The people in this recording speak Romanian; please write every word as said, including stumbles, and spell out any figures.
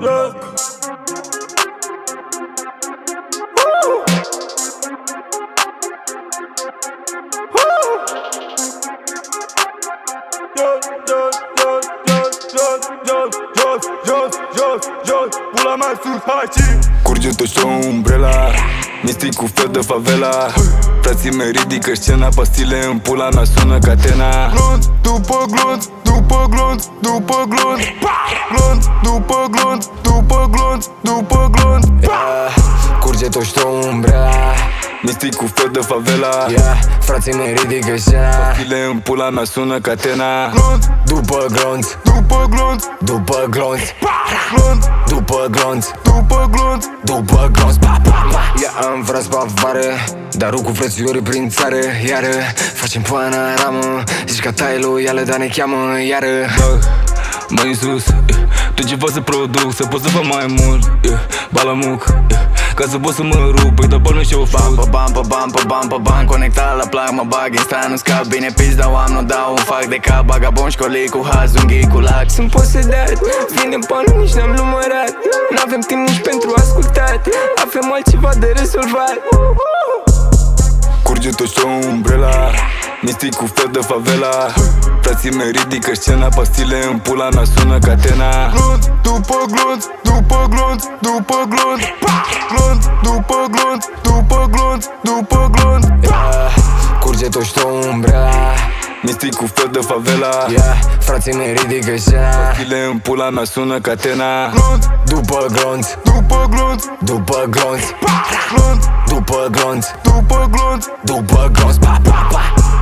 Pula mea sus, hai ci curge tot show umbrela, mistic cu fel de favela. Frații mei ridică scena, pastile în pula mea sună catena. Glonț după glonț, după glonț, după glonț, glonț după glonț, după glonț, după glonț. Yeah. Curge tot show umbrela, mistic cu fel de favela. yeah. Frații mei ridică scena, pastile în pula mea sună catena. glonț după glonț, după glonț, după glonț, glonț după glonț, după glonț, după glonț, pa, pa, pa. Ia am vras bavară, dar cu frățiorii prin țară. Iară, facem panoramă, zici că tai loială, dar ne cheamă iară. Mai în sus, yeah. Tot ce fac să produc, să pot să fac mai mult, yeah. Balamuc, yeah. Ca să pot să mă rup, păi dă bani și o fac. Bam, bam, bam, bam, bam, bam, bam, bam. Conectat la plac, mă bag în stan, nu scap. Bine pis, dau am, nu dau un fac de cap. Bagabon, școlic cu haz, unghii cu lac. Sunt posedat, vine bani, nici n-am numărat. N-avem timp nici pentru ascultat, avem altceva de rezolvat. Curge tot show umbrela, mistic cu fel de favela. Frații mei ridică scena, pastile în pula mea sună catena. Glonț după glonț, după glonț, după glonț, glonț după glonț, după glonț, după glonț. yeah. Curge tot show umbrela, mistic cu fel de favela. yeah. Frații mei ridică scena, pastile în pula mea sună catena. glonț după glonț, după glonț, după glonț, glonț după glonț, după glonț, după glonț, pa, pa, pa.